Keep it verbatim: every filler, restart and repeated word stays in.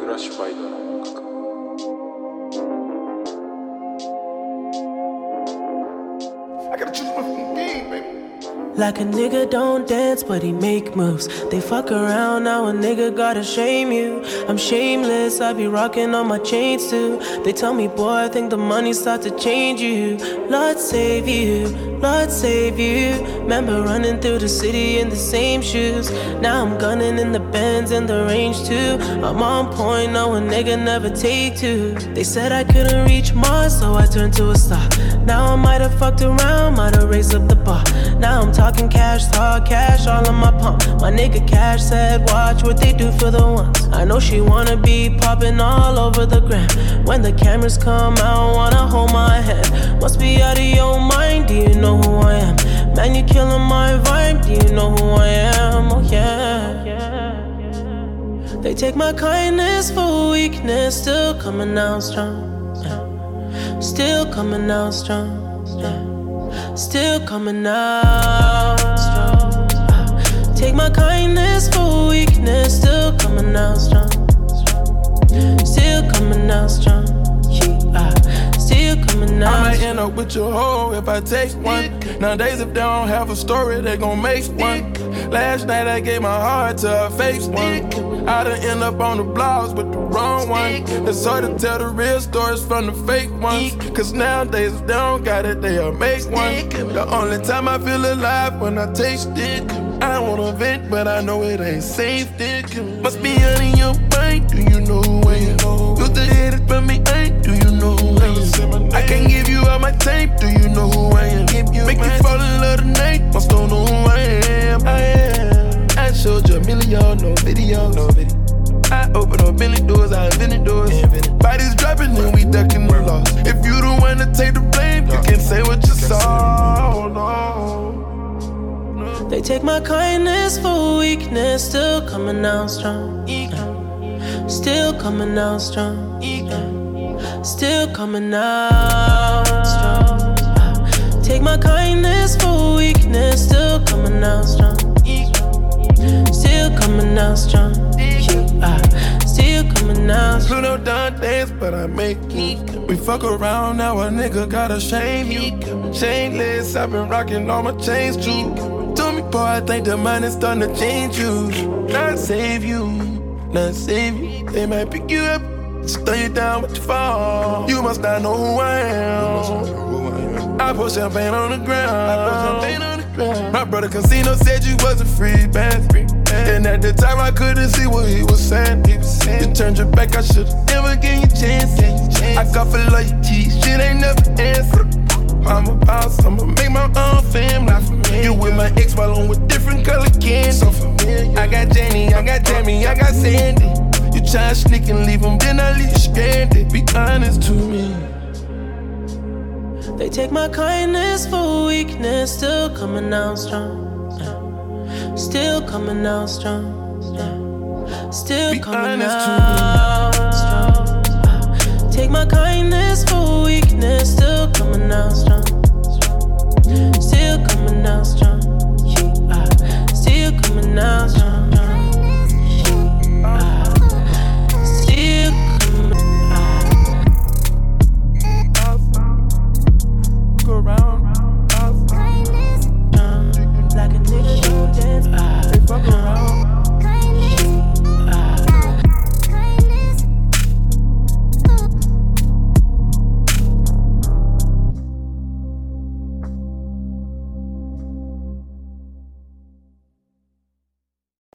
크러쉬 바이 더 라운드. I gotta choose my fucking game, baby. Like a nigga don't dance, but he make moves. They fuck around, now a nigga gotta shame you. I'm shameless, I be rocking on my chains too. They tell me, boy, I think the money start to change you. Lord save you, Lord save you. Remember running through the city in the same shoes. Now I'm gunning in the Benz in the range too. I'm on point, no a nigga never take two. They said I couldn't reach Mars, so I turned to a star. Now I might have fucked around, might have raised up the bar. Now I'm talking cash, talk cash, all on my pump. My nigga Cash said, watch what they do for the ones. I know she wanna be popping all over the gram. When the cameras come out, wanna hold my hand. Must be out of your mind, do you know who I am? Man, you killing my vibe, do you know who I am? Oh yeah, they take my kindness for weakness, still coming out strong, yeah. Still coming out strong, yeah. Still coming out strong. Take my kindness for weakness, still coming out strong. Still coming out strong. Yeah, still coming out. I might end up with your hoe if I take one. Nowadays, if they don't have a story, they gon' make one. Last night I gave my heart to a fake one. I done end up on the blogs with the wrong one. It's hard to tell the real stories from the fake ones. Cause nowadays if they don't got it, they'll make one. The only time I feel alive when I taste it. I don't wanna vent, but I know it ain't safe. Must be out in your mind, do you know who I am? Used to hate it from me, ain't, do you know who I am? I can't give you all my tape, do you know who I am? Make you fall in love tonight, must don't know who I am. I am. I showed you a million, no video, no video. I open up many doors, I invented doors. Bodies dropping and we ducking the loss. If you the one to take the blame, you can say what you saw. No. They take my kindness for weakness, still coming out strong. Yeah. Still coming out strong. Yeah. Still coming out strong. Yeah. Take my kindness for weakness, still coming out strong. Still coming out strong. Yeah. Still coming out strong. Pluto done dance, but I make it. We fuck around, now a nigga gotta shame you. Shameless, I've been rocking all my chains too. Told me, boy, I think the money's starting to change you. Not save you, not save you. They might pick you up, slow you down with your fall. You must not know who I am. I put champagne on the ground. My brother Casino said you wasn't free, man. And at the time I couldn't see what he was saying. You turned your back, I should've never gave you a chance. I got for loyalty, shit ain't never answered. I'm a boss, I'ma make my own family. You with my ex while I'm with different color candy. So familiar. I got Jenny, I got Tammy, I got Sandy. You try to sneak and leave them, then I leave you stranded. Be honest to me. They take my kindness for weakness, still coming out strong. Yeah. Still coming out strong. Yeah. Still Be coming out strong. Yeah. Take my kindness for weakness, still coming out strong. Still coming out strong. Yeah. Still coming out strong.